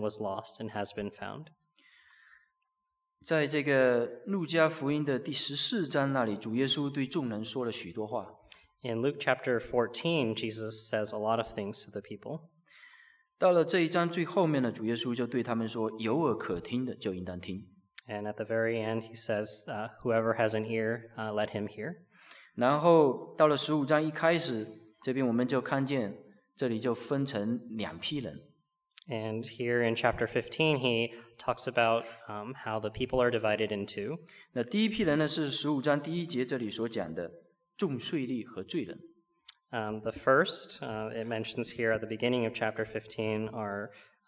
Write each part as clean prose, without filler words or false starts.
was lost and has been found. 在这个路加福音的第14章那里，主耶稣对众人说了许多话。 In Luke chapter 14, Jesus says a lot of things to the people. 到了这一章最后面呢，主耶稣就对他们说：“有耳可听的就应当听。” And at the very end, he says, whoever has an ear, let him hear. 然后到了15章一开始，这边我们就看见这里就分成2批人。 And here in chapter 15, he talks about how the people are divided into. 那第一批人呢，是15章第1节这里所讲的重税吏和罪人。 The first, it mentions here at the beginning of chapter 15, are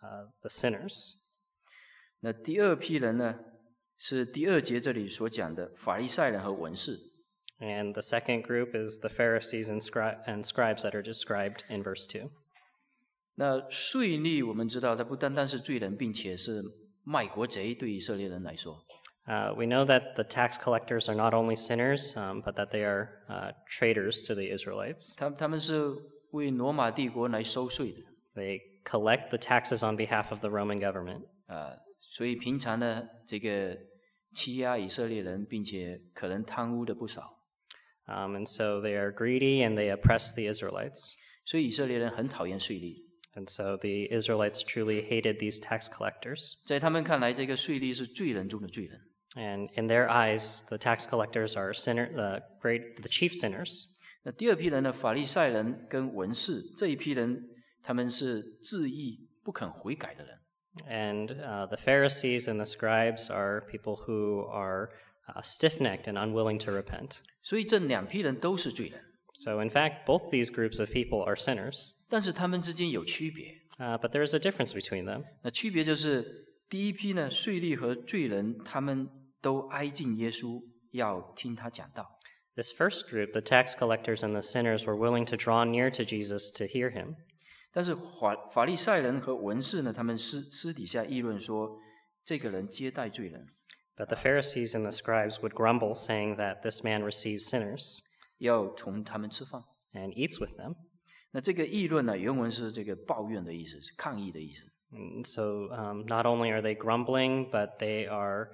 the sinners. 那第二批人呢，是第2节这里所讲的法利赛人和文士。 And the second group is the Pharisees and scribes that are described in verse 2. 那税吏我们知道，它不单单是罪人，并且是卖国贼，对以色列人来说。 We know that the tax collectors are not only sinners, but that they are traitors to the Israelites. 他们是为罗马帝国来收税的。 They collect the taxes on behalf of the Roman government. 所以平常呢，这个欺压以色列人，并且可能贪污的不少。 And so they are greedy and they oppress the Israelites. 所以以色列人很讨厌税吏。 And so the Israelites truly hated these tax collectors. 在他们看来，这个税吏是罪人中的罪人。 And in their eyes, the tax collectors are the chief sinners. 那第2批人呢，法利赛人跟文士这一批人，他们是自义不肯悔改的人。 And the Pharisees and the scribes are people who are stiff-necked and unwilling to repent. 所以这2批人都是罪人。 So in fact, both these groups of people are sinners. 但是他们之间有区别。 But there is a difference between them. 那区别就是第1批呢，税吏和罪人，他们都挨近耶稣，要听他讲道。 This first group, the tax collectors and the sinners, were willing to draw near to Jesus to hear him. 但是法利赛人和文士呢，他们私底下议论说，这个人接待罪人。 But the Pharisees and the scribes would grumble, saying that this man receives sinners 要同他们吃饭。 and eats with them. 那这个议论呢，原文是这个抱怨的意思，是抗议的意思。 And so not only are they grumbling, but they are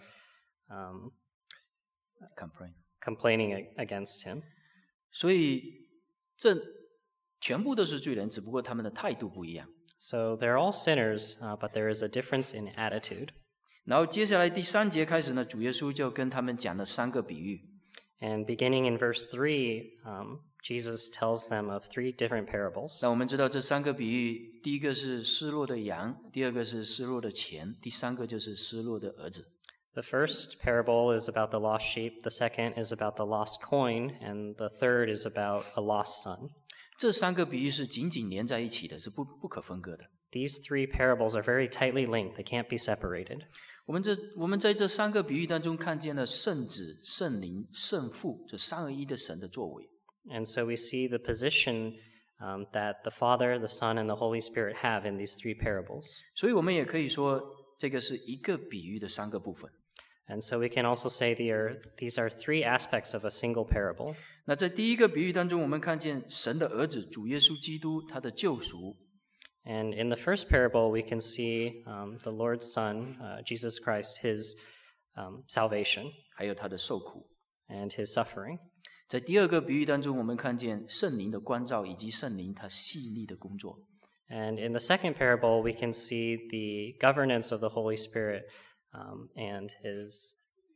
complaining against him. 所以这全部都是罪人，只不过他们的态度不一样。 So they're all sinners, but there is a difference in attitude. 然后接下来第3节开始呢，主耶稣就跟他们讲了3个比喻。 And beginning in verse 3, Jesus tells them of 3 different parables. 那我们知道这3个比喻，第一个是失落的羊，第二个是失落的钱，第3个就是失落的儿子。 The first parable is about the lost sheep, the second is about the lost coin, and the third is about a lost son. 这3个比喻是紧紧连在一起的，是不可分割的。 These 3 parables are very tightly linked. They can't be separated. 我们在这3个比喻当中看见了圣子、圣灵、圣父这3而1的神的作为。 And so we see the position that the Father, the Son, and the Holy Spirit have in these 3 parables. 所以我们也可以说，这个是一个比喻的3个部分。 And so we can also say these are 3 aspects of a single parable. 那在第一个比喻当中，我们看见神的儿子主耶稣基督他的救赎。 And in the first parable, we can see the Lord's Son, Jesus Christ, his salvation 还有他的受苦。 and his suffering. 在第2个比喻当中，我们看见圣灵的光照以及圣灵他细腻的工作。 And in the second parable, we can see the governance of the Holy Spirit and his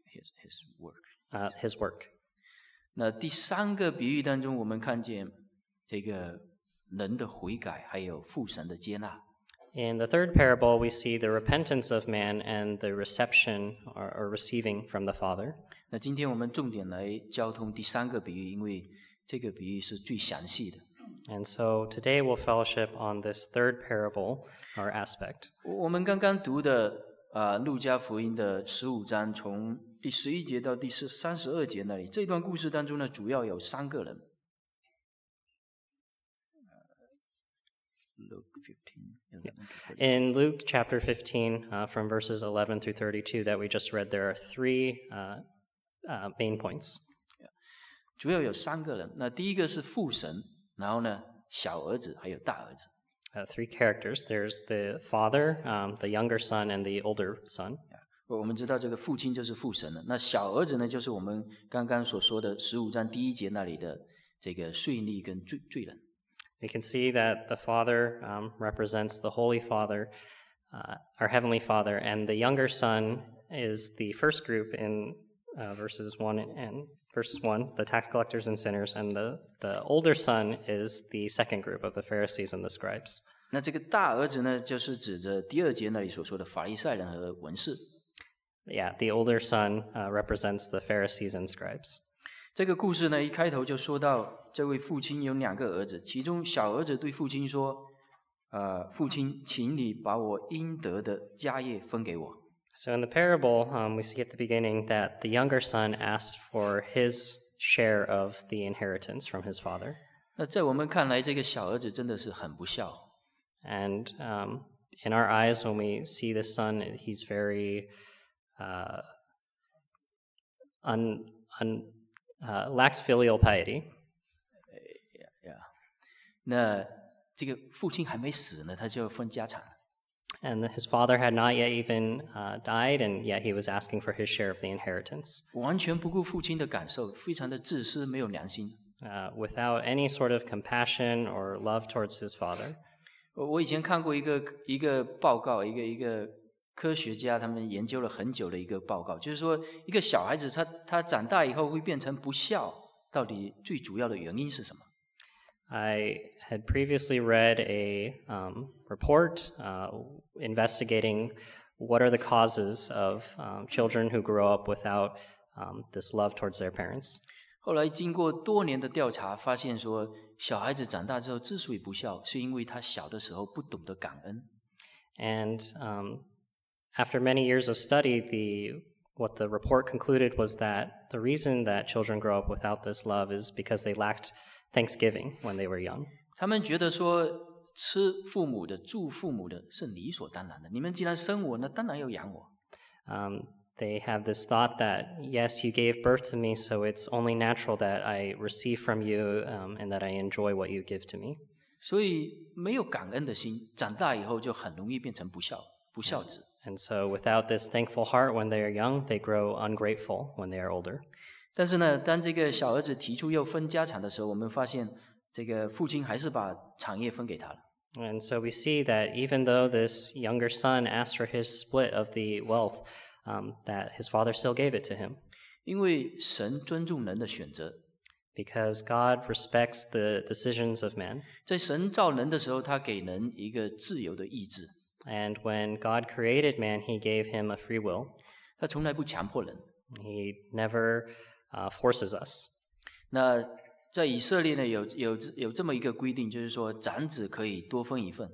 work. 那第3个比喻当中，我们看见这个人的悔改，还有父神的接纳。 In the third parable, we see the repentance of man and the reception or receiving from the Father. 那今天我们重点来交通第3个比喻，因为这个比喻是最详细的。 And so today we'll fellowship on this third parable or aspect. 我们刚刚读的路加福音的15章，从第11节到第32节那里，这段故事当中呢，主要有3个人。 In Luke chapter 15, from verses 11 through 32 that we just read, there are 3 main points. 主要有3个人。那第一个是父神，然后呢，小儿子还有大儿子。 3 characters. There's the father, the younger son, and the older son. 我们知道这个父亲就是父神了。那小儿子呢，就是我们刚刚所说的15章第1节那里的这个税吏跟罪人。 We can see that the father represents the Holy Father, our Heavenly Father, and the younger son is the first group in verses 1 and verse 1, the tax collectors and sinners, and the older son is the second group of the Pharisees and the scribes. 那这个大儿子呢，就是指着第2节那里所说的法利赛人和文士。 Yeah, the older son represents the Pharisees and scribes. 这个故事呢，一开头就说到这位父亲有2个儿子，其中小儿子对父亲说：“ 父亲，请你把我应得的家业分给我。 So in the parable, we see at the beginning that the younger son asked for his share of the inheritance from his father. 那在我们看来，这个小儿子真的是很不孝。 And in our eyes, when we see the son, he's very lacks filial piety. 那这个父亲还没死呢，他就要分家产。 And his father had not yet even died, and yet he was asking for his share of the inheritance. 完全不顾父亲的感受，非常的自私，没有良心。 Without any sort of compassion or love towards his father. 我以前看过一个报告，一个科学家他们研究了很久的一个报告，就是说一个小孩子他长大以后会变成不孝，到底最主要的原因是什么？ I had previously read a report investigating what are the causes of children who grow up without this love towards their parents. 后来经过多年的调查，发现说小孩子长大之后之所以不孝，是因为他小的时候不懂得感恩。 And after many years of study, what the report concluded was that the reason that children grow up without this love is because they lacked Thanksgiving when they were young. 他们觉得说吃父母的、住父母的是理所当然的，你们既然生我，那当然要养我。 They have this thought that, yes, you gave birth to me, so it's only natural that I receive from you and that I enjoy what you give to me. 所以没有感恩的心，长大以后就很容易变成不孝子。 And so without this thankful heart when they are young, they grow ungrateful when they are older. 但是呢，当这个小儿子提出要分家产的时候，我们发现这个父亲还是把产业分给他了。 And so we see that even though this younger son asked for his split of the wealth, that his father still gave it to him. 因为神尊重人的选择， Because God respects the decisions of man. 在神造人的时候，他给人一个自由的意志， And when God created man, he gave him a free will. 他从来不强迫人。 He never forces us. 那在以色列呢，有这么一个规定，就是说长子可以多分一份。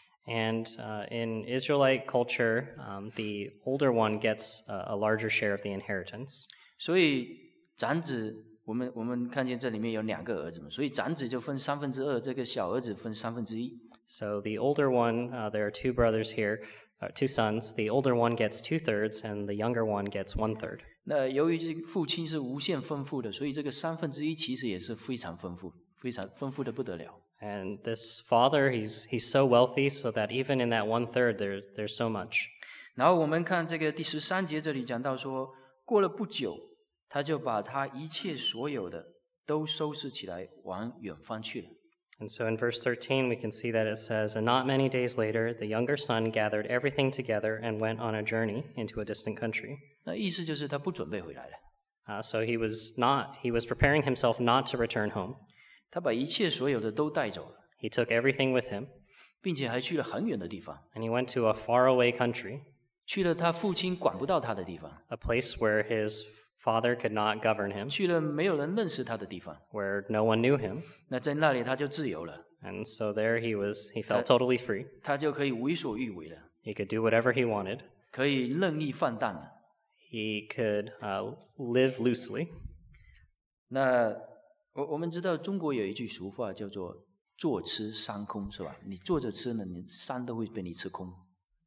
And in Israelite culture, the older one gets a larger share of the inheritance. 所以长子，我们看见这里面有2个儿子嘛，所以长子就分2/3，这个小儿子分1/3。 So the older one, there are 2 brothers here, 2 sons. The older one gets 2/3, and the younger one gets 1/3. 那由于这个父亲是无限丰富的，所以这个1/3其实也是非常丰富，非常丰富的不得了。 And this father, he's so wealthy, so that even in that 1/3, there's so much. 然后我们看这个第13节，这里讲到说，过了不久，他就把他一切所有的都收拾起来，往远方去了。 And so in verse 13, we can see that it says, And not many days later, the younger son gathered everything together and went on a journey into a distant country. 那意思就是他不准备回来了， So he was preparing himself not to return home. 他把一切所有的都带走了， He took everything with him, 并且还去了很远的地方， and he went to a faraway country, 去了他父亲管不到他的地方， a place where his father could not govern him, 去了没有人认识他的地方。 where no one knew him. 那在那里他就自由了， And so there he felt totally free. 他就可以为所欲为了， He could do whatever he wanted. 可以任意放荡了。 He could live loosely. 那我们知道中国有一句俗话叫做“坐吃山空”，是吧？你坐着吃呢，你山都会被你吃空。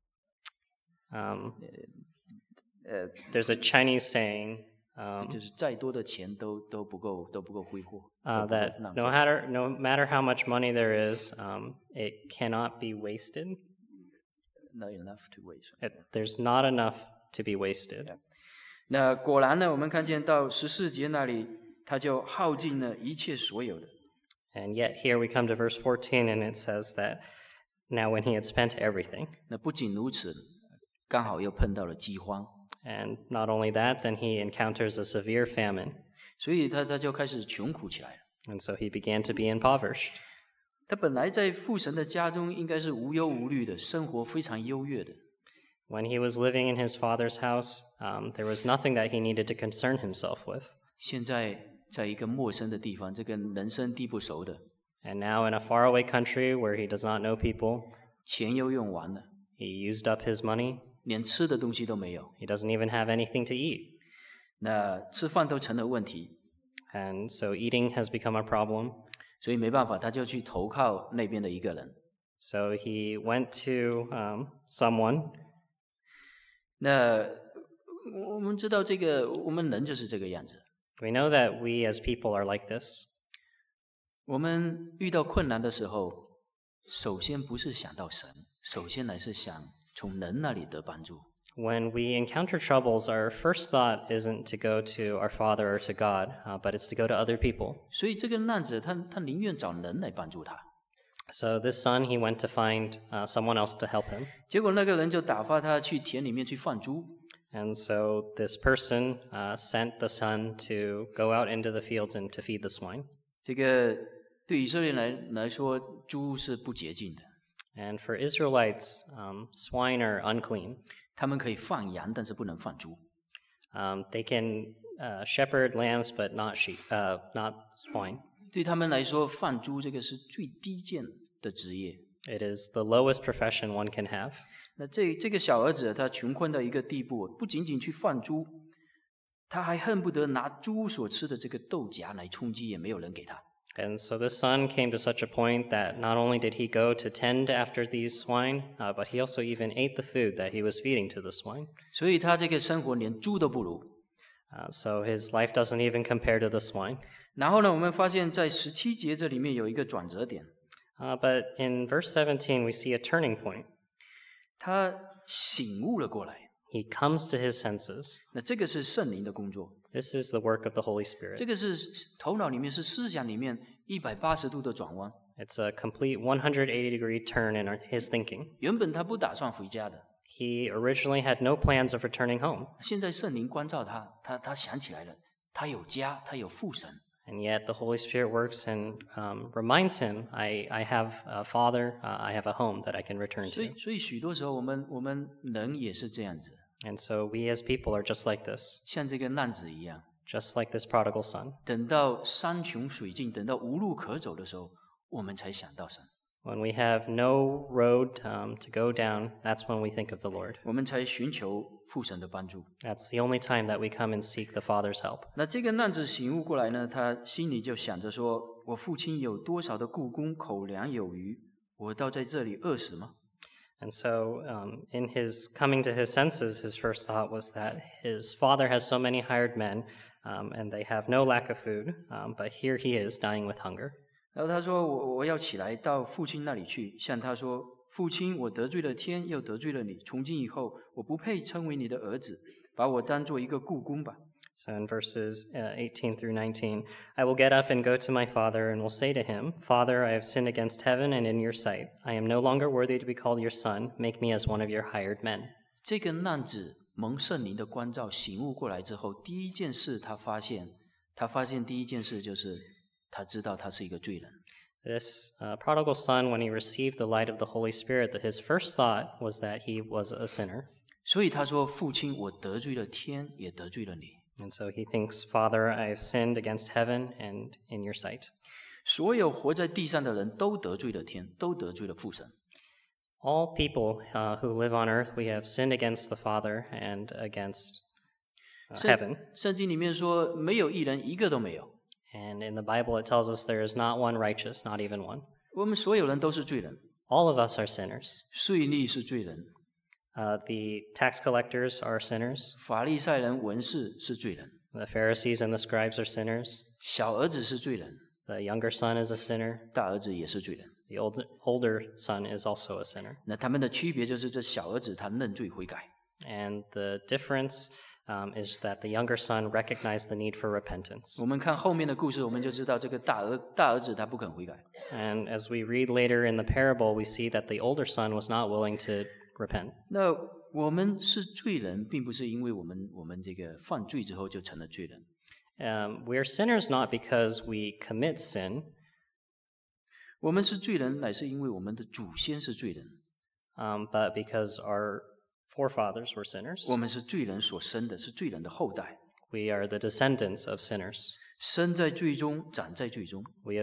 There's a Chinese saying 就是再多的钱都不够挥霍。 that no matter how much money there is, it cannot be wasted. Not enough to waste. There's not enough to be wasted. 那果然呢，我们看见到14节那里，他就耗尽了一切所有的。 And yet here we come to verse 14, and it says that now when he had spent everything, 那不仅如此，刚好又碰到了饥荒， and not only that, then he encounters a severe famine, 所以他就开始穷苦起来了。 and so he began to be impoverished. 他本来在父神的家中应该是无忧无虑的，生活非常优越的。 When he was living in his father's house, there was nothing that he needed to concern himself with. 现在在一个陌生的地方，这个人生地不熟的， And now in a faraway country where he does not know people, 钱又用完了， He used up his money. 连吃的东西都没有， He doesn't even have anything to eat. 那吃饭都成了问题， And so eating has become a problem. 所以没办法，他就去投靠那边的一个人。 So he went to someone. 那我们知道这个，我们人就是这个样子。 We know that we as people are like this. 我们遇到困难的时候，首先不是想到神，首先乃是想从人那里得帮助。 When we encounter troubles, our first thought isn't to go to our Father or to God, but it's to go to other people. 所以这个难子他宁愿找人来帮助他。 So this son, he went to find someone else to help him. 结果那个人就打发他去田里面去放猪。 And so this person sent the son to go out into the fields and to feed the swine. 这个对以色列人来说，猪是不洁净的。 And for Israelites, swine are unclean. 他们可以放羊，但是不能放猪。 They can shepherd lambs, but not sheep, not swine. 对他们来说，放猪这个是最低贱的职业。 It is the lowest profession one can have. 那这个小儿子他穷困到一个地步，不仅仅去放猪，他还恨不得拿猪所吃的这个豆荚来充饥，也没有人给他。 And so this son came to such a point that not only did he go to tend after these swine, but he also even ate the food that he was feeding to the swine. 所以他这个生活连猪都不如。 So his life doesn't even compare to the swine. 然后呢，我们发现在17节这里面有一个转折点， But in verse 17, we see a turning point. 他醒悟了过来。 He comes to his senses. 那这个是圣灵的工作， This is the work of the Holy 这 Spirit. 个是头脑里面是思想里面180度的转弯。 It's a complete 180-degree turn in his thinking. 原本他不打算回家的， He originally had no plans of returning home, 现在圣灵关照他，他想起来了，他有家，他有父神。 and yet the Holy Spirit works and reminds him, I have a father, I have a home that I can return 所 to. 以许多时候我们人也是这样子， And so we as people are just like this, 像这个难子一样， just like this prodigal son. 等到山穷水尽，等到无路可走的时候，我们才想到神， When we have no road to go down, that's when we think of the Lord. 我们才寻求父神的帮助。 That's the only time that we come and seek the Father's help. 那这个难子醒悟过来呢，他心里就想着说：我父亲有多少的雇工，口粮有余，我倒在这里饿死吗？ And so, in his coming to his senses, his first thought was that his father has so many hired men, and they have no lack of food, but here he is dying with hunger. 然后他说：我要起来到父亲那里去，向他说：父亲，我得罪了天，又得罪了你。从今以后，我不配称为你的儿子，把我当做一个雇工吧。 So in verses 18 through 19, I will get up and go to my father and will say to him, Father, I have sinned against heaven and in your sight. I am no longer worthy to be called your son. Make me as one of your hired men. 这个难子蒙圣灵的关照，醒悟过来之后，第一件事他发现第一件事就是他知道他是一个罪人。 This prodigal son, when he received the light of the Holy Spirit, that his first thought was that he was a sinner. 所以他说：父亲，我得罪了天，也得罪了你。 And so he thinks, Father, I have sinned against heaven and in your sight. 所有活在地上的人都得罪了天，都得罪了父神。 All people who live on earth, we have sinned against the Father and against heaven. 圣经里面说，没有一人，一个都没有。 And in the Bible, it tells us there is not one righteous, not even one. 我们所有人都是罪人， All of us are sinners. 税吏是罪人， The tax collectors are sinners. 法利赛人、文士是罪人， The Pharisees and the scribes are sinners. 小儿子是罪人， The younger son is a sinner. 大儿子也是罪人。 The older son is also a sinner. 那他们的区别就是，这小儿子他认罪悔改， And the difference is that the younger son recognized the need for repentance. 我们看后面的故事，我们就知道这个大儿子他不肯悔改。 And as we read later in the parable, we see that the older son was not willing to repent. 那我们是罪人，并不是因为我们这个犯罪之后就成了罪人， We are sinners not because we commit sin, 我们是罪人，乃是因为我们的祖先是罪人， but because our forefathers were sinners. 我们是罪人所生的，是罪人的后代。 We are the descendants of sinners. 生在罪中，长在罪中。 We've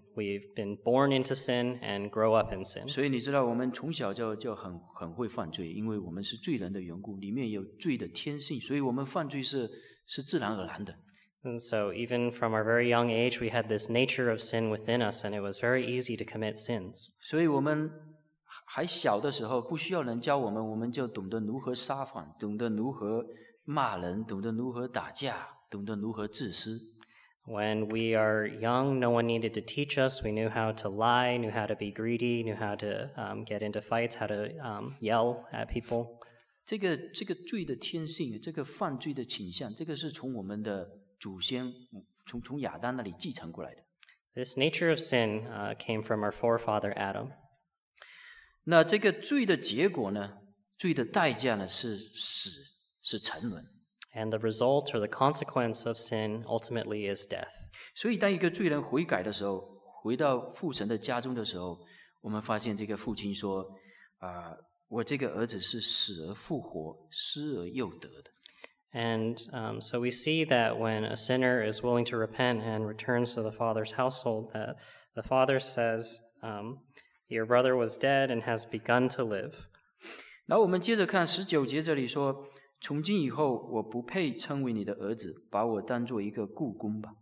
been born into sin and grow up in sin. 所以你知道，我们从小就很会犯罪，因为我们是罪人的缘故，里面有罪的天性，所以我们犯罪是自然而然的。 And so even from our very young age, we had this nature of sin within us, and it was very easy to commit sins. 所以我们还小的时候，不需要人教我们，我们就懂得如何撒谎，懂得如何骂人，懂得如何打架，懂得如何自私。 When we are young, no one needed to teach us. We knew how to lie, knew how to be greedy, knew how to get into fights, how to yell at people. 这个罪的天性，这个犯罪的倾向，这个是从我们的祖先，从亚当那里继承过来的。 This nature of sin came from our forefather Adam. 那这个罪的结果呢？罪的代价呢？是死，是沉沦。 And the result or the consequence of sin ultimately is death. 所以，当一个罪人悔改的时候，回到父神的家中的时候，我们发现这个父亲说：“我这个儿子是死而复活，失而又得的。” And so we see that when a sinner is willing to repent and returns to the father's household, that the father says, your brother was dead and has begun to live. 然后我们接着看19节，这里说：“从今以后，我不配称为你的儿子，把我当作一个雇工吧。”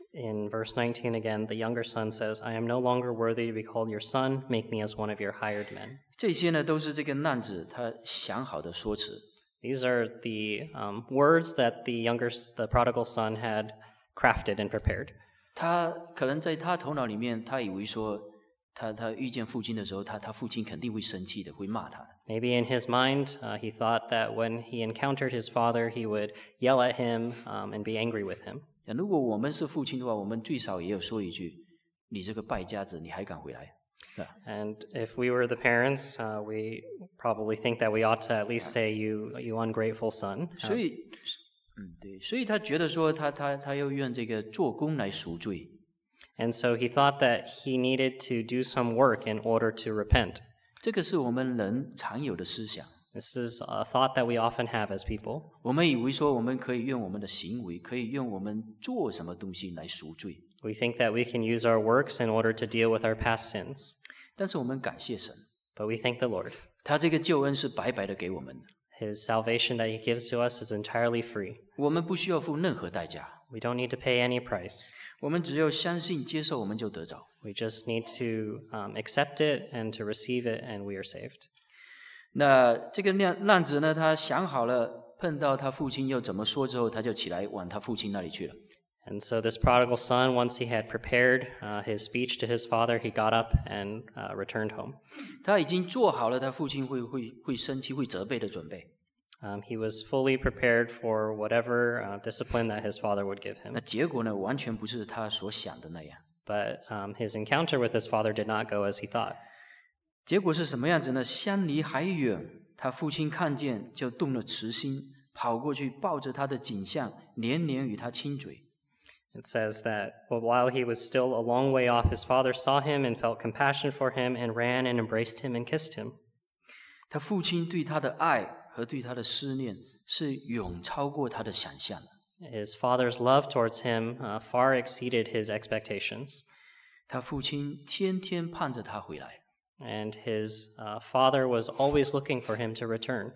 In verse 19 again, the younger son says, I am no longer worthy to be called your son. Make me as one of your hired men. 这些呢，都是这个难子他想好的说辞。 These are the words that the prodigal son had crafted and prepared. 他可能在他头脑里面，他以为说，他遇见父亲的时候，他父亲肯定会生气的，会骂他的。 Maybe in his mind, he thought that when he encountered his father, he would yell at him and be angry with him. 如果我们是父亲的话，我们最少也有说一句：“你这个败家子，你还敢回来？” And if we were the parents, we probably think that we ought to at least say, you ungrateful son. 所以，对，所以他觉得说他要用这个做工来赎罪。 And so he thought that he needed to do some work in order to repent. 这个是我们人常有的思想。 This is a thought that we often have as people. 我们以为说我们可以用我们的行为，可以用我们做什么东西来赎罪。 We think that we can use our works in order to deal with our past sins. 但是我们感谢神， But we thank the Lord. 他这个救恩是白白的给我们的， His salvation that he gives to us is entirely free. 我们不需要付任何代价， We don't need to pay any price. 我们只要相信接受，我们就得着。 We just need to accept it and to receive it, and we are saved. 那这个浪子呢，他想好了，碰到他父亲又怎么说之后，他就起来往他父亲那里去了。 And so this prodigal son, once he had prepared his speech to his father, he got up and returned home. 他已经做好了他父亲会生气、会责备的准备。 He was fully prepared for whatever discipline that his father would give 那 him. 结果呢，完全不是他所想的那样。 But his encounter with his father did not go as he thought. 结果是什么样子呢？相离还远，他父亲看见就动了慈心，跑过去抱着他的颈项，连连与他亲嘴。 It says that while he was still a long way off, his father saw him and felt compassion for him and ran and embraced him and kissed him. 他父亲对他的爱和对他的思念是远超过他的想象的。 His father's love towards him far exceeded his expectations. 他父亲天天盼着他回来。 And his father was always looking for him to return.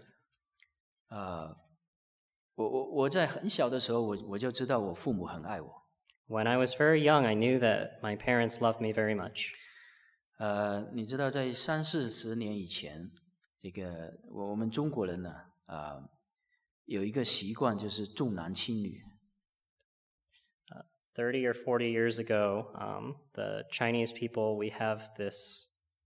我在很小的时候，我就知道我父母很爱我。 When I was very young, I knew that my parents loved me very much. 你知道，在30-40年以前，这个我们中国人呢，有一个习惯就是重男轻女。 30 or 40 years ago, the Chinese people, we have this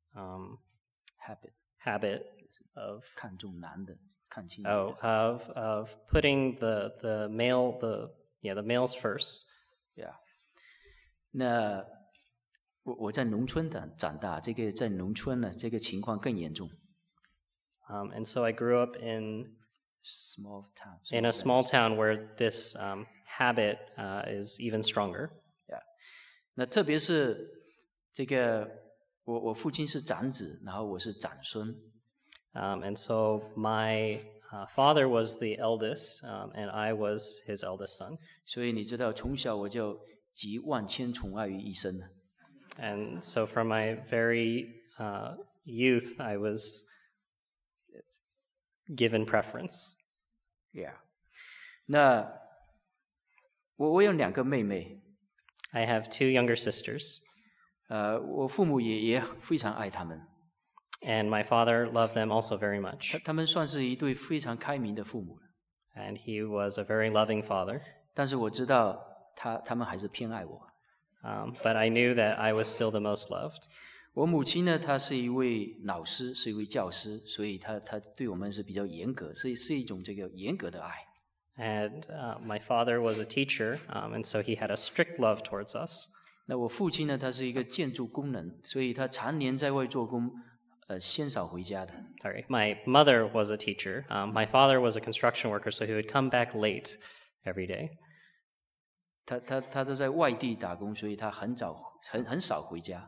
habit of 看重男的，看轻女的。 of putting the males first. Yeah. 那我在农村长大，这个在农村呢，这个情况更严重。 And so I grew up in Small town. a small town where this habit is even stronger. Yeah. 那特别是这个，我父亲是长子，然后我是长孙。 And so my father was the eldest, and I was his eldest son. 所以你知道，从小我就集万千宠爱于一身了。 And so from my very youth, I was given preference. Yeah， 那我有2个妹妹， I have 2 younger sisters, 我父母也非常爱她们， and my father loved them also very much. 他们算是一对非常开明的父母了。 And he was a very loving father. 但是我知道他们还是偏爱我。 But I knew that I was still the most loved. 我母亲呢，她是一位老师，是一位教师，所以她对我们是比较严格，是一种这个严格的爱。 And my father was a teacher, and so he had a strict love towards us. 那我父亲呢，他是一个建筑工人，所以他常年在外做工，鲜少回家的。 Sorry, my mother was a teacher. My father was a construction worker, so he would come back late every day. 他都在外地打工，所以他很少回家。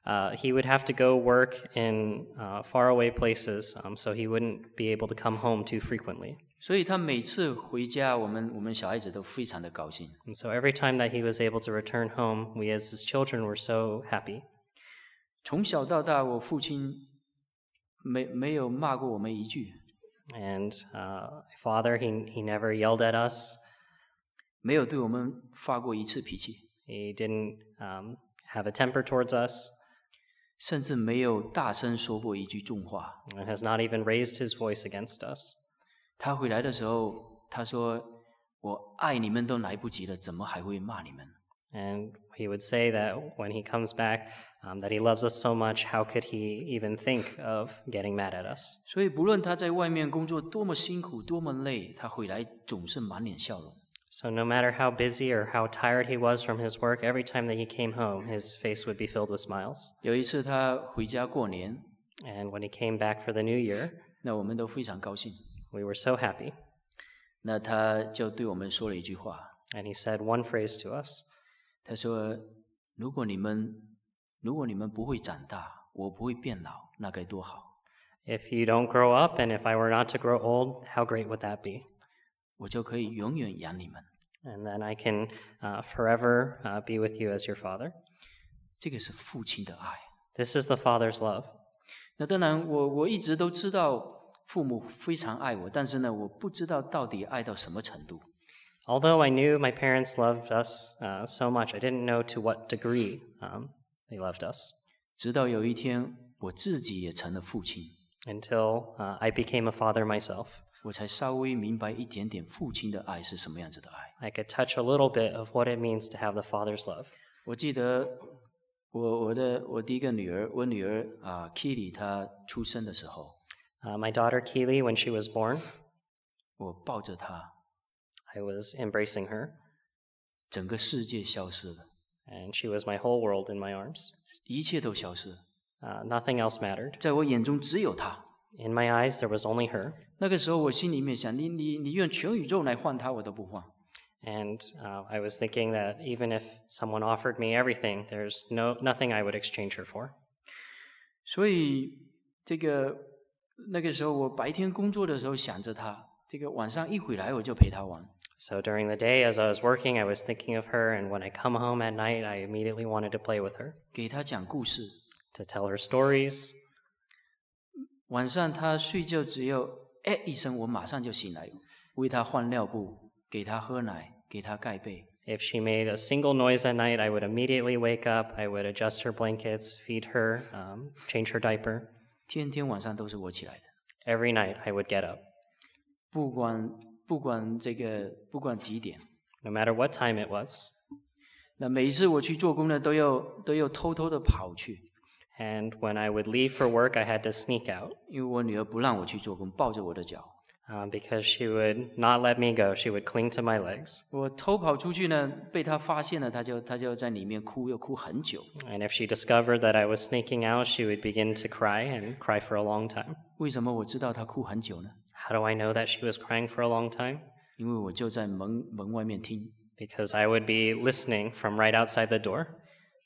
He would have to go work in faraway places, so he wouldn't be able to come home too frequently. 所以他每次回家，我们小孩子都非常的高兴。 And so every time that he was able to return home, we as his children were so happy. 从小到大，我父亲没有骂过我们一句， And father, he never yelled at us. 没有对我们发过一次脾气， He didn't have a temper towards us, 甚至没有大声说过一句重话。 and has not even raised his voice against us. 他回来的时候，他说：“我爱你们都来不及了，怎么还会骂你们？” And he would say that when he comes back, that he loves us so much, how could he even think of getting mad at us? 所以，不论他在外面工作多么辛苦、多么累，他回来总是满脸笑容。 So no matter how busy or how tired he was from his work, every time that he came home, his face would be filled with smiles. 有一次他回家过年， And when he came back for the new year, 那我们都非常高兴。 we were so happy. 那他就对我们说了一句话， And he said one phrase to us. 他说：“如果你们不会长大，我不会变老，那该多好！ If you don't grow up, and if I were not to grow old, how great would that be? 我就可以永远养你们。” And then I can forever be with you as your father. 这个是父亲的爱。 This is the father's love. 那当然我一直都知道父母非常爱我，但是呢，我不知道到底爱到什么程度。 Although I knew my parents loved us so much, I didn't know to what degree they loved us. 直到有一天，我自己也成了父亲， Until I became a father myself. 我才稍微明白一点点父亲的爱是什么样子的爱。 I could touch a little bit of what it means to have the father's love. 我记得我第一个女儿，我女儿Kitty 她出生的时候， My daughter Keely, when she was born, 我抱着她， I was embracing her, 整个世界消失了， and she was my whole world in my arms. 一切都消失了， Nothing else mattered. 在我眼中只有她。 In my eyes, there was only her. 那个时候我心里面想，你用全宇宙来换她，我都不换。 And I was thinking that even if someone offered me everything, there's nothing I would exchange her for. 所以那个时候我白天工作的时候想着她，晚上一回来我就陪她玩。 So during the day, as I was working, I was thinking of her, and when I come home at night, I immediately wanted to play with her, 给她讲故事。 to tell her stories. 晚上她睡觉只有一声，我马上就醒来，为她换尿布，给她喝奶，给她盖被。 If she made a single noise at night, I would immediately wake up, I would adjust her blankets, feed her, change her diaper. 天天晚上都是我起来的， Every night, I would get up. 不管几点。 No matter what time it was. 那每一次我去做工呢，都要偷偷的跑去， And when I would leave for work, I had to sneak out 因为我女儿不让我去做工，抱着我的脚。 because she would not let me go. She would cling to my legs. 我偷跑出去呢，被她发现了，她就在里面哭，要哭很久。 And if she discovered that I was sneaking out, she would begin to cry and cry for a long time. 为什么我知道她哭很久呢？ How do I know that she was crying for a long time? 因为我就在门外面听， Because I would be listening from right outside the door.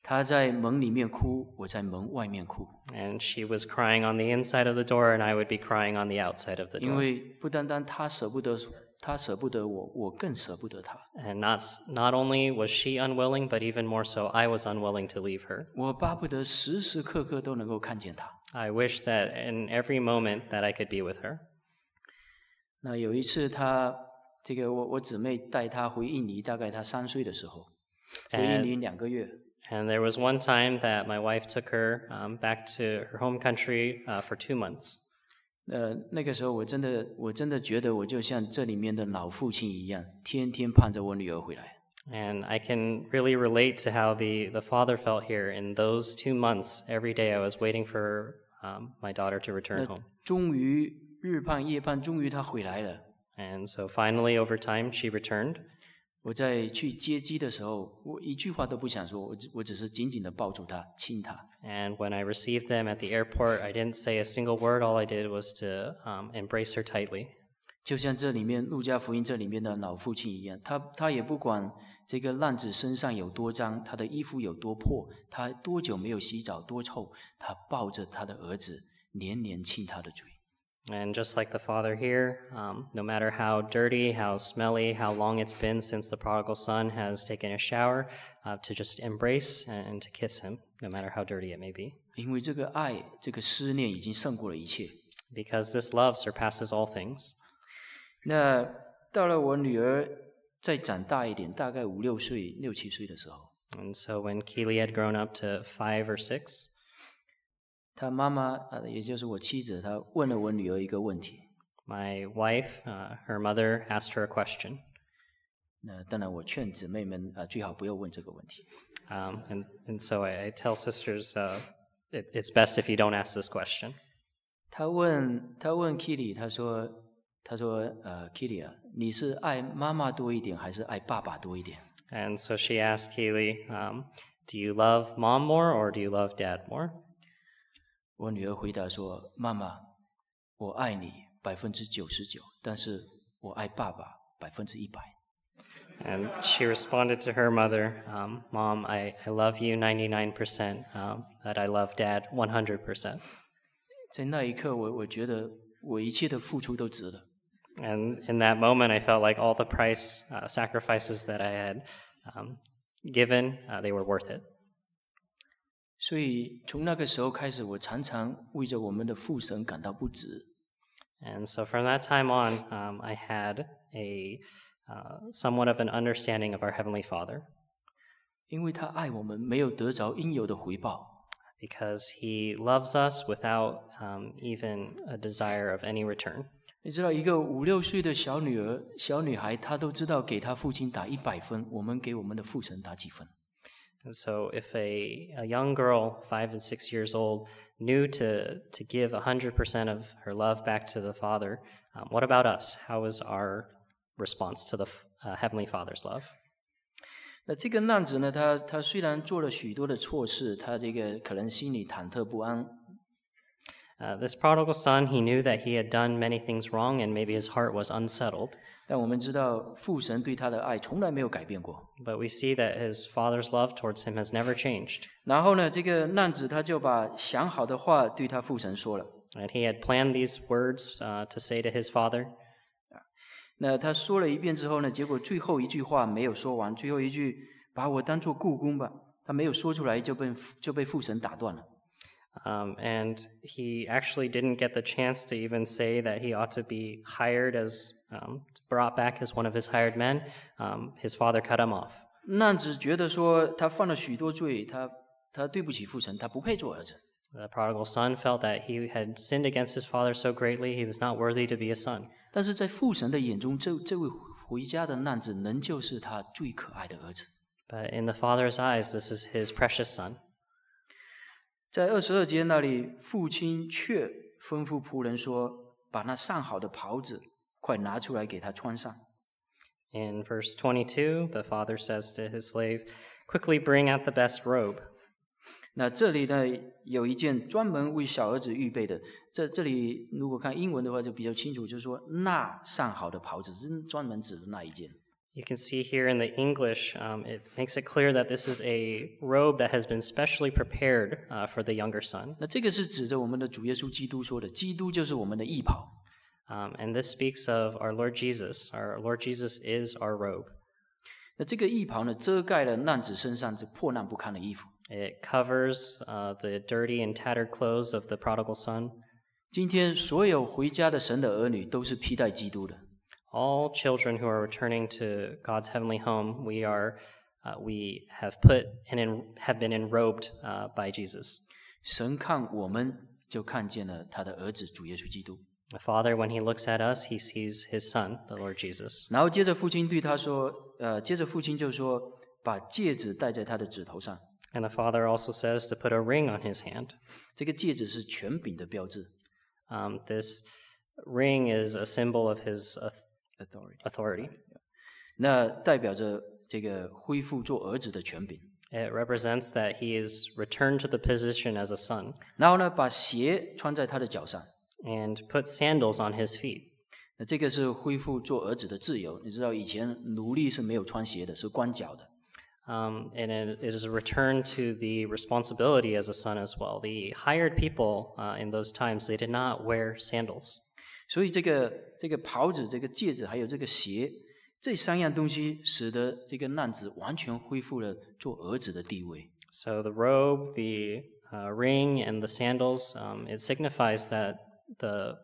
他在门里面哭，我在门外面哭。 And she was crying on the inside of the door, and I would be crying on the outside of the 因 door. 为不单单他舍不得我，我更舍不得他。 And not only was she unwilling, but even more so, I was unwilling to leave her. 我巴不得时时刻刻都能够看见他。 I wish that in every moment that I could be with her. 那有一次我姊妹带他回印尼，大概他3岁的时候，回印尼2个月。 And there was one time that my wife took her back to her home country for 2 months. 那个时候我真的觉得我就像这里面的老父亲一样，天天盼着我女儿回来。 And I can really relate to how the father felt here. In those 2 months, every day I was waiting for my daughter to return home. 终于日盼夜盼，终于她回来了。 And so finally, over time, she returned. 我在去接机的时候，我一句话都不想说，我只是紧紧的抱住她，亲她。 And when I received them at the airport, I didn't say a single word. All I did was to embrace her tightly. 就像这里面路加福音这里面的老父亲一样，他也不管这个浪子身上有多脏，他的衣服有多破，他多久没有洗澡，多臭，他抱着他的儿子，连连亲他的嘴。 And just like the father here, no matter how dirty, how smelly, how long it's been since the prodigal son has taken a shower, to just embrace and to kiss him, no matter how dirty it may be. 因为这个爱，这个思念已经胜过了一切。 Because this love surpasses all things. 那到了我女儿再长大一点，大概5、6岁、6、7岁的时候， And so when Keely had grown up to 5 or 6, 她妈妈也就是我妻子，她问了我女儿一个问题。 my wife, her mother, asked her a question. 那当然，我劝姊妹们最好不要问这个问题。 And so I tell sisters it's best if you don't ask this question. 她问 Kitty， 她说Kitty 啊，你是爱妈妈多一点，还是爱爸爸多一点？ And so she asked Keely, do you love mom more or do you love dad more? 我女儿回答说：“妈妈，我爱你99%，但是我爱爸爸100%。” And she responded to her mother, Mom, I love you 99%, but I love dad 100%. 在那一刻，我觉得我一切的付出都值了。 And in that moment, I felt like all the sacrifices that I had given, they were worth it. 所以从那个时候开始，我常常为着我们的父神感到不值。 And so from that time on, I had somewhat of an understanding of our Heavenly Father. 因为他爱我们，没有得着应有的回报。 Because He loves us without even a desire of any return. 你知道，一个5、6岁的小女孩，她都知道给她父亲打100分，我们给我们的父神打几分？ And so if a young girl, 5 and 6 years old, knew to give 100% of her love back to the Father, what about us? How is our response to the Heavenly Father's love? 那这个浪子呢，他虽然做了许多的错事，他这个可能心里忐忑不安。 This prodigal son, he knew that he had done many things wrong and maybe his heart was unsettled. 但我们知道，父神对他的爱从来没有改变过。 But we see that his father's love towards him has never changed. 然后呢，这个浪子他就把想好的话对他父神说了。 And he had planned these words to say to his father. 那他说了一遍之后呢，结果最后一句话没有说完，最后一句把我当作雇工吧，他没有说出来就被父神打断了。 And he actually didn't get the chance to even say that he ought to be hired brought back as one of his hired men. His father cut him off. 浪子觉得说他犯了许多罪，他对不起父神，他不配做儿子。 The prodigal son felt that he had sinned against his father so greatly, he was not worthy to be a son. 但是在父神的眼中，这位回家的浪子仍旧是他最可爱的儿子。 But in the father's eyes, this is his precious son. 在22节那里，父亲却吩咐仆人说：“把那上好的袍子快拿出来给他穿上。” In verse 22, the father says to his slave, "Quickly bring out the best robe." 那这里呢，有一件专门为小儿子预备的。这里如果看英文的话，就比较清楚，就是说那上好的袍子是专门指的那一件。 You can see here in the English, it makes it clear that this is a robe that has been specially prepared for the younger son. 那这个是指着我们的主耶稣基督说的，基督就是我们的义袍。 And this speaks of our Lord Jesus. Our Lord Jesus is our robe. 那这个义袍呢，遮盖了难子身上这破烂不堪的衣服。 It covers the dirty and tattered clothes of the prodigal son. 今天所有回家的神的儿女都是披戴基督的。 All children who are returning to God's heavenly home, we have been enrobed by Jesus. 神看我们，就看见了他的儿子主耶稣基督。 The Father, when he looks at us, he sees his Son, the Lord Jesus. 然后接着父亲对他说，接着父亲就说，把戒指戴在他的指头上。 And the Father also says to put a ring on his hand. 这个戒指是权柄的标志。 This ring is a symbol of his authority. 那代表着这个恢复做儿子的权柄。 It represents that he is returned to the position as a son. 然后呢，把鞋穿在他的脚上。 And put sandals on his feet. 那这个是恢复做儿子的自由。你知道以前奴隶是没有穿鞋的，是光脚的。 And it is a return to the responsibility as a son as well. The hired people in those times, they did not wear sandals. 所以这个袍子、这个戒指还有这个鞋，这三样东西使得这个难子完全恢复了做儿子的地位。 So the robe, the ring, and the sandals, it signifies that the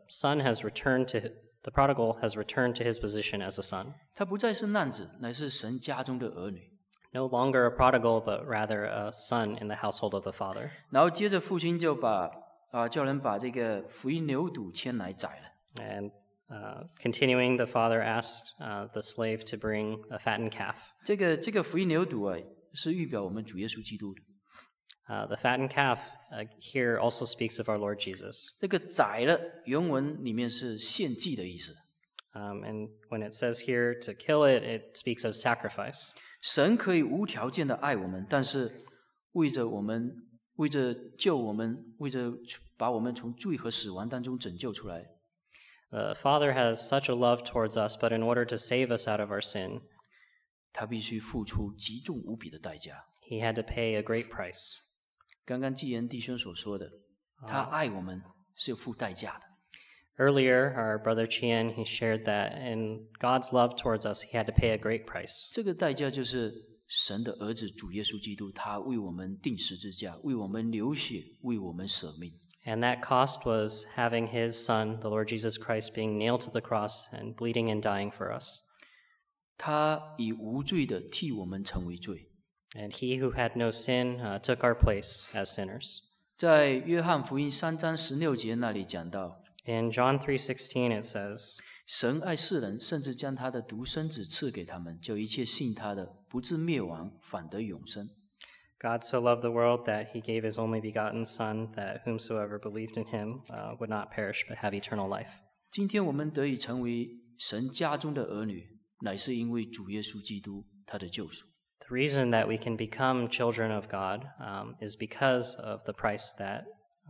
prodigal has returned to his position as a son. 他不再是难子，乃是神家中的儿女。 No longer a prodigal, but rather a son in the household of the father. 然后接着父亲就叫人把这个福音牛犊牵来宰了。 And continuing, the father asked the slave to bring a fattened calf. 这个福音牛犊是预表我们主耶稣基督的。 The fattened calf here also speaks of our Lord Jesus. 这个宰了原文里面是献祭的意思。 And when it says here to kill it, it speaks of sacrifice. 神可以无条件的爱我们，但是为着救我们，为着把我们从罪和死亡当中拯救出来。 The Father has such a love towards us, but in order to save us out of our sin, 他必须付出极重无比的代价。 He had to pay a great price. 刚刚纪言弟兄所说的，他爱我们是有付代价的。 Earlier, our brother Chien, he shared that in God's love towards us, he had to pay a great price. 这个代价就是神的儿子主耶稣基督，他为我们钉十字架，为我们流血，为我们舍命。 And that cost was having his son, the Lord Jesus Christ, being nailed to the cross and bleeding and dying for us. 他以无罪的替我们成为罪。 And he who had no sin took our place as sinners. 在约翰福音3章16节那里讲到， In John 3:16 it says, 神爱世人，甚至将他的独生子赐给他们，就一切信他的，不至灭亡，反得永生。 God so loved the world that he gave his only begotten Son, that whomsoever believed in him would not perish but have eternal life. 今天我们得以成为神家中的儿女，乃是因为主耶稣基督他的救赎。 The reason that we can become children of God is because of the price that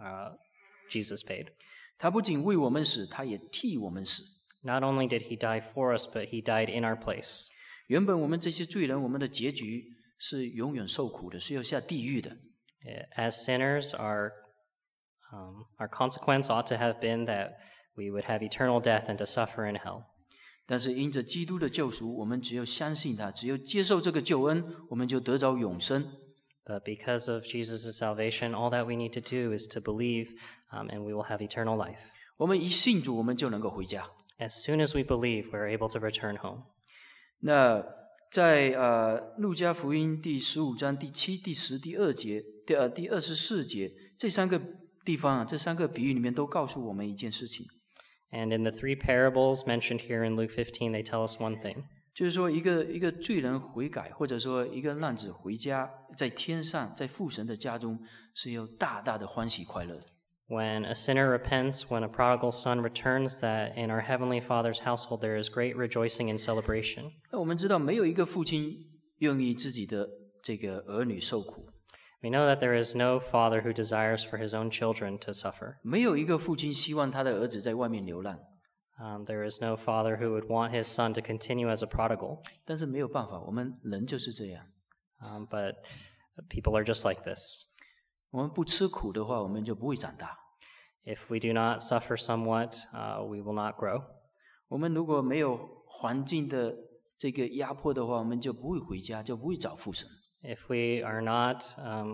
Jesus paid. 他不仅为我们死，他也替我们死。 Not only did he die for us, but he died in our place. 原本我们这些罪人，我们的结局是永远受苦的，是要下地狱的。 As sinners, our consequence ought to have been that we would have eternal death and to suffer in hell. 但是因着基督的救赎，我们只有相信他，只有接受这个救恩，我们就得着永生。 But because of Jesus' salvation, all that we need to do is to believe, and we will have eternal life. 我们一信主，我们就能够回家。 As soon as we believe, we're able to return home. 那在路加福音第15章第7、第10、第2节、第24节这三个地方这三个比喻里面都告诉我们一件事情。 And in the three parables mentioned here in Luke 15, they tell us one thing. 就是说，一个罪人悔改，或者说一个浪子回家，在天上，在父神的家中，是有大大的欢喜快乐的。 When a sinner repents, when a prodigal son returns, that in our Heavenly Father's household there is great rejoicing and celebration. 那我们知道，没有一个父亲愿意自己的这个儿女受苦。 We know that there is no father who desires for his own children to suffer. 没有一个父亲希望他的儿子在外面流浪。 There is no father who would want his son to continue as a prodigal, 但是没有办法，我们人就是这样。 but people are just like this. 我们不吃苦的话，我们就不会长大。 If we do not suffer somewhat, we will not grow. 我们如果没有环境的这个压迫的话，我们就不会回家，就不会找父神。 If we are not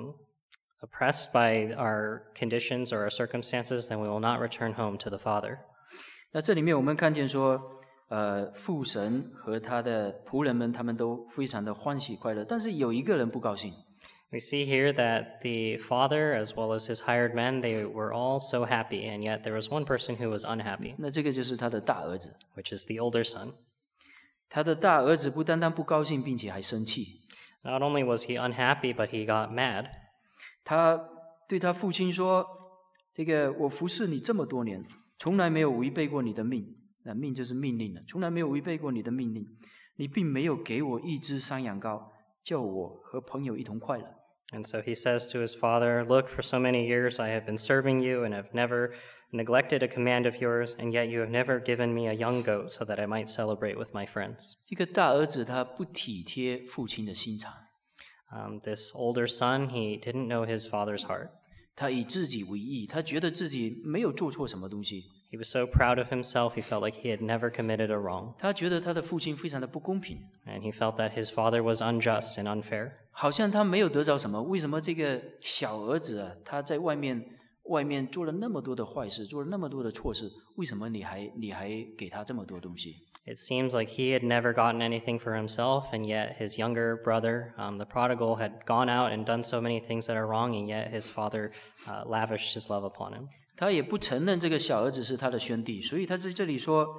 oppressed by our conditions or our circumstances, then we will not return home to the Father. 那这里面我们看见说，父神和他的仆人们，他们都非常的欢喜快乐，但是有一个人不高兴。 We see here that the father, as well as his hired men, they were all so happy, and yet there was one person who was unhappy, 那这个就是他的大儿子。 which is the older son. 他的大儿子不单单不高兴，并且还生气。 Not only was he unhappy, but he got mad. 他对他父亲说：“这个我服侍你这么多年，从来没有违背过你的命。那命就是命令了，从来没有违背过你的命令。你并没有给我一只山羊羔，叫我和朋友一同快乐。” And so he says to his father, "Look, for so many years I have been serving you and have never neglected a command of yours, and yet you have never given me a young goat so that I might celebrate with my friends." 这个大儿子他不体贴父亲的心肠， This older son, he didn't know his father's heart. 他以自己为义，他觉得自己没有做错什么东西， He was so proud of himself, he felt like he had never committed a wrong. 他觉得他的父亲非常的不公平， And he felt that his father was unjust and unfair. 好像他没有得着什么。为什么这个小儿子啊，他在外面做了那么多的坏事，做了那么多的错事，为什么你还给他这么多东西？ It seems like he had never gotten anything for himself, and yet his younger brother, the prodigal, had gone out and done so many things that are wrong, and yet his father lavished his love upon him. 他也不承认这个小儿子是他的兄弟，所以他在这里说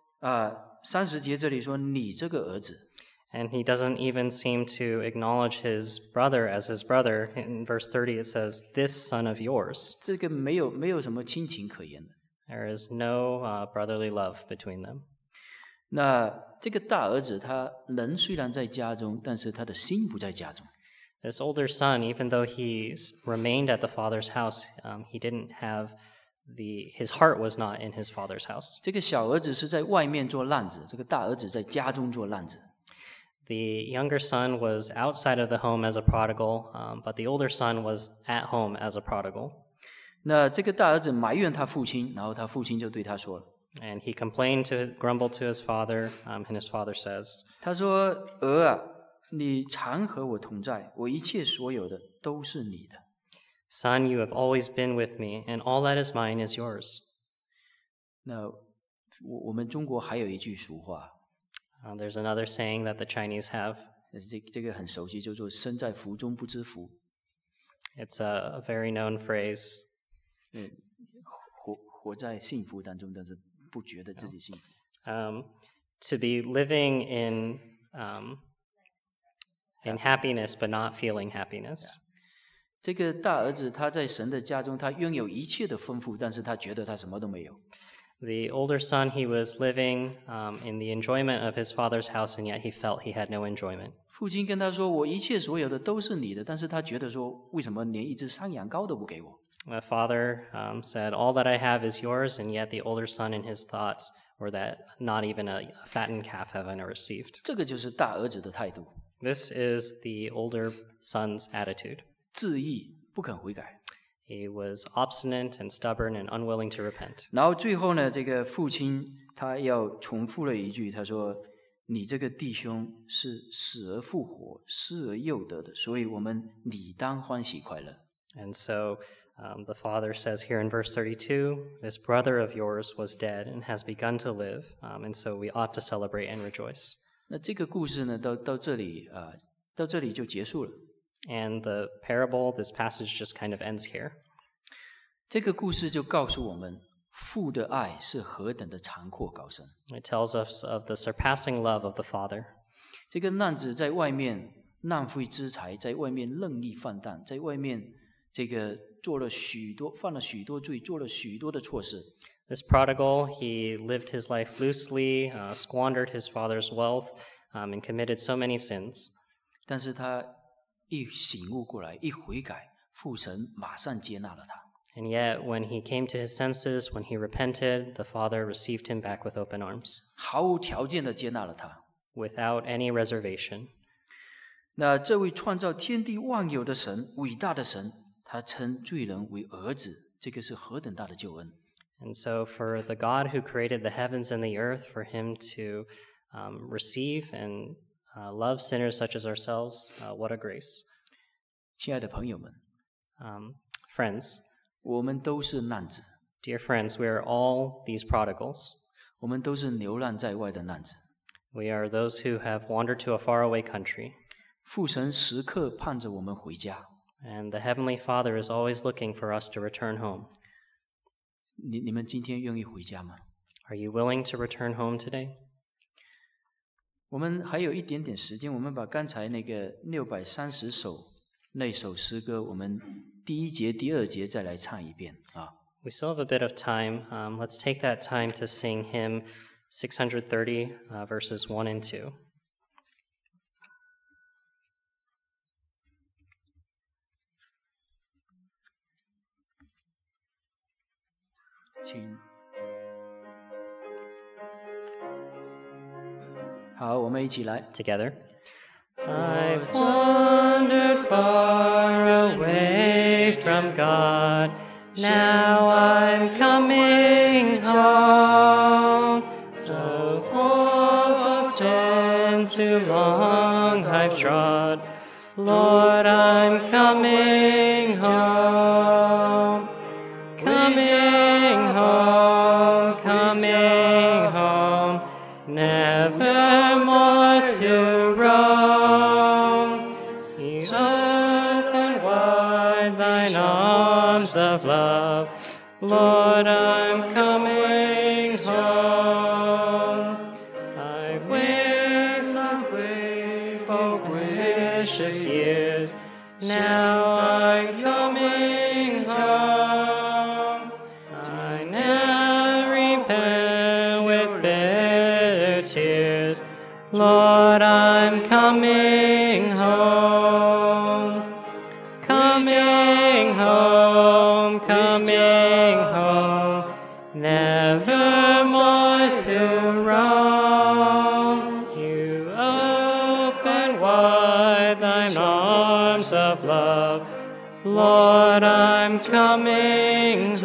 ，30节这里说你这个儿子， And he doesn't even seem to acknowledge his brother as his brother. In verse 30, it says, "This son of yours." 这个没有什么亲情可言的。 There is no brotherly love between them. 那这个大儿子他人虽然在家中，但是他的心不在家中。 This older son, even though he remained at the father's house, he didn't have his heart was not in his father's house. 这个小儿子是在外面做浪子，这个大儿子在家中做浪子。 The younger son was outside of the home as a prodigal, but the older son was at home as a prodigal. 那这个大儿子埋怨他父亲，然后他父亲就对他说了， And he grumbled to his father, and his father says, 他说：“儿啊，你常和我同在，我一切所有的都是你的。” "Son, you have always been with me, and all that is mine is yours." 那我们中国还有一句俗话， There's another saying that the Chinese have. 这个很熟悉，叫做“身在福中不知福 It's a very known phrase. ”， 活在幸福当中，但是不觉得自己幸福。 To be living in happiness, but not feeling happiness. 这个大儿子他在神的家中，他拥有一切的丰富，但是他觉得他什么都没有。 The older son, he was living in the enjoyment of his father's house, and yet he felt he had no enjoyment. 父亲跟他说：“我一切所有的都是你的。”但是他觉得说：“为什么连一只山羊羔都不给我？” The father said, "All that I have is yours," and yet the older son in his thoughts were that not even a fattened calf have I received. 这个就是大儿子的态度， This is the older son's attitude. 自义不肯悔改。 He was obstinate and stubborn and unwilling to repent. 然后最后呢，这个父亲他要重复了一句，他说：“你这个弟兄是死而复活、失而又得的，所以我们理当欢喜快乐。” And so the father says here in verse 32, "This brother of yours was dead and has begun to live, and so we ought to celebrate and rejoice." 那这个故事呢，到这里就结束了。 And the parable, this passage just kind of ends here. 这个故事就告诉我们，父的爱是何等的长阔高深。 It tells us of the surpassing love of the Father. 这个浪子在外面浪费资财，在外面任意放荡，在外面这个犯了许多罪，做了许多的错事。 This prodigal, he lived his life loosely, squandered his father's wealth, and committed so many sins. 但是他一醒悟过来，一悔改，父神马上接纳了他。 And yet, when he came to his senses, when he repented, the Father received him back with open arms, 毫无条件的接纳了他。 without any reservation. 那这位创造天地万有的神，伟大的神，他称罪人为儿子，这个是何等大的救恩！ And so, for the God who created the heavens and the earth, for him to receive and love sinners such as ourselves, what a grace. 亲爱的朋友们， Friends, 我们都是难子， dear friends, we are all these prodigals. 我们都是流浪在外的难子。 We are those who have wandered to a faraway country, 父神时刻盼着我们回家。 and the Heavenly Father is always looking for us to return home. 你们今天愿意回家吗？ Are you willing to return home today? 我们还有一点点时间，我们把刚才那个630首那首诗歌，我们第一节、第二节再来唱一遍啊。 We still have a bit of time. Let's take that time to sing hymn 630, verses 1 and 2. 请。好，我们一起来。 Together. I've wandered far away from God. Now I'm coming home. The walls of sin too long I've trod. Lord, I'm coming home. Coming home, coming home. Never more to roam. You open wide thine arms of love. Lord, I'm coming home. I've wished away, oh gracious years. Now I'm coming home. I now repent with bitter tears. Lord, I'm coming home. Coming home, coming home. Never more to roam. You open wide thine arms of love. Lord, I'm coming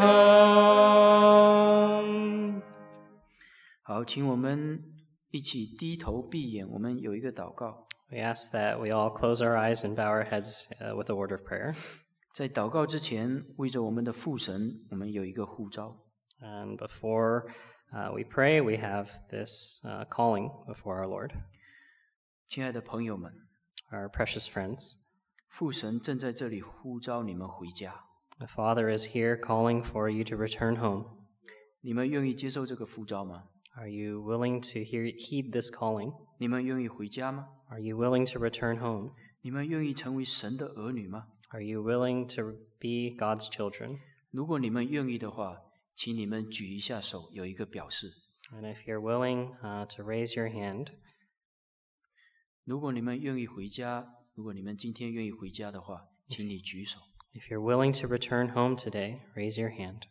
home. 好，请我们一起低头闭眼，我们有一个祷告。 We ask that we all close our eyes and bow our heads with a word of prayer. 在祷告之前，为着我们的父神，我们有一个呼召。 And before we pray, we have this calling before our Lord. 亲爱的朋友们， Our precious friends, 父神正在这里呼召你们回家， the Father is here calling for you to return home. 你们愿意接受这个呼召吗？ Are you willing to heed this calling? 你们愿意回家吗？ Are you willing to return home? 你们愿意成为神的儿女吗？ Are you willing to be God's children? 如果你们愿意的话，请你们举一下手，有一个表示。 And if you're willing to raise your hand, 如果你们愿意回家，如果你们今天愿意回家的话，请你举手。 if you're willing to return home today, raise your hand.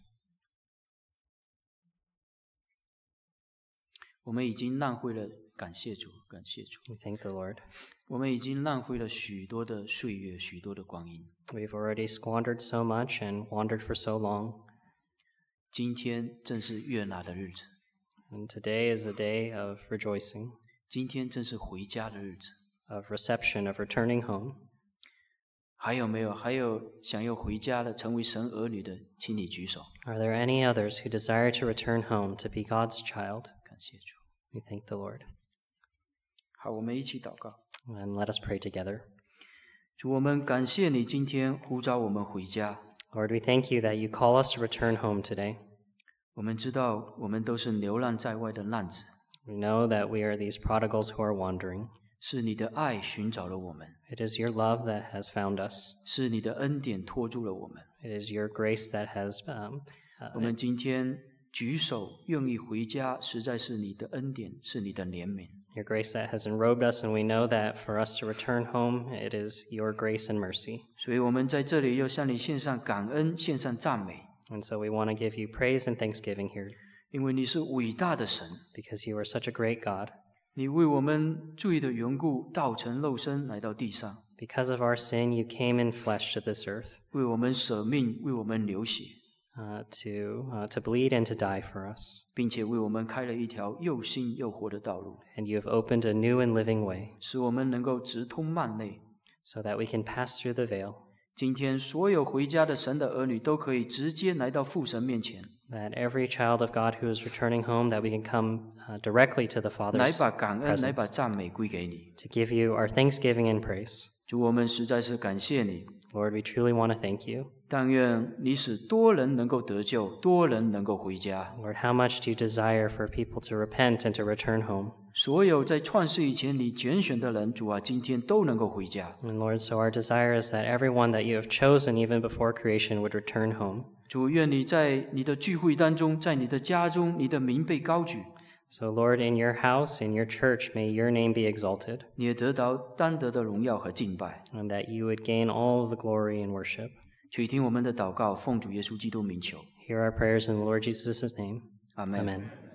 我们已经浪费了，感谢主，感谢主。 We thank the Lord. 我们已经浪费了许多的岁月，许多的光阴。 We've already squandered so much and wandered for so long. 今天正是悦纳的日子， And today is a day of rejoicing, 今天正是回家的日子。 of reception, of returning home. 还有没有？还有想要回家的，成为神儿女的，请你举手。 Are there any others who desire to return home to be God's child? 感谢主。 We thank the Lord. 好，我们一起祷告。 And let us pray together. 主，我们感谢你今天呼召我们回家。 Lord, we thank you that you call us to return home today. 我们知道我们都是流浪在外的浪子， We know that we are these prodigals who are wandering. 是你的爱寻找了我们， It is your love that has found us. 是你的恩典拖住了我们。 It is your grace that has 我们今天举手愿意回家，实在是你的恩典，是你的怜悯。 your grace that has enrobed us, and we know that for us to return home, it is your grace and mercy. 所以我们在这里要向你献上感恩，献上赞美。 And so we want to give you praise and thanksgiving here 因为你是伟大的神， because you are such a great God. 你为我们罪的缘故道成肉身来到地上， Because of our sin, you came in flesh to this earth 为我们舍命，为我们流血， to bleed and to die for us. 并且为我们开了一条又新又活的道路， And you have opened a new and living way 使我们能够直通幔内。 so that we can pass through the veil, 今天所有回家的神的儿女都可以直接来到父神面前， that every child of God who is returning home, that we can come directly to the 来 Father's 把感恩， presence 来把赞美归给你。 to give you our thanksgiving and praise. 主，我们实在是感谢你， Lord, we truly want to thank you. 但愿你使多人能够得救，多人能够回家。 Lord, how much do you desire for people to repent and to return home? 所有在创世以前你拣选的人，主啊，今天都能够回家。 And Lord, so our desire is that everyone that you have chosen even before creation would return home. 主，愿你在你的聚会当中，在你的家中，你的名被高举， So Lord, in your house, in your church, may your name be exalted, 你也得到单得的荣耀和敬拜。 and that you would gain all of the glory and worship. 垂听我们的祷告，奉主耶稣基督名求， Hear our prayers in the Lord Jesus' name. 阿门。 Amen.